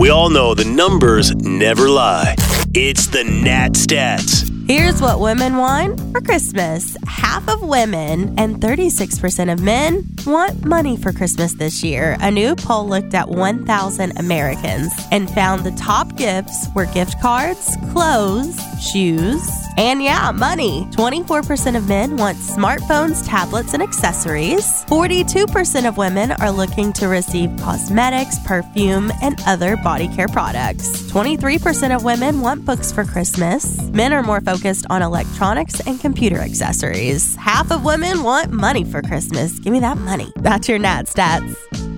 We all know the numbers never lie. It's the Nat Stats. Here's what women want for Christmas. Half of women and 36% of men want money for Christmas this year. A new poll looked at 1,000 Americans and found the top gifts were gift cards, clothes, shoes, and money. 24% of men want smartphones, tablets, and accessories. 42% of women are looking to receive cosmetics, perfume, and other body care products. 23% of women want books for Christmas. Men are more focused on electronics and computer accessories. Half of women want money for Christmas. Give me that money. That's your Nat Stats.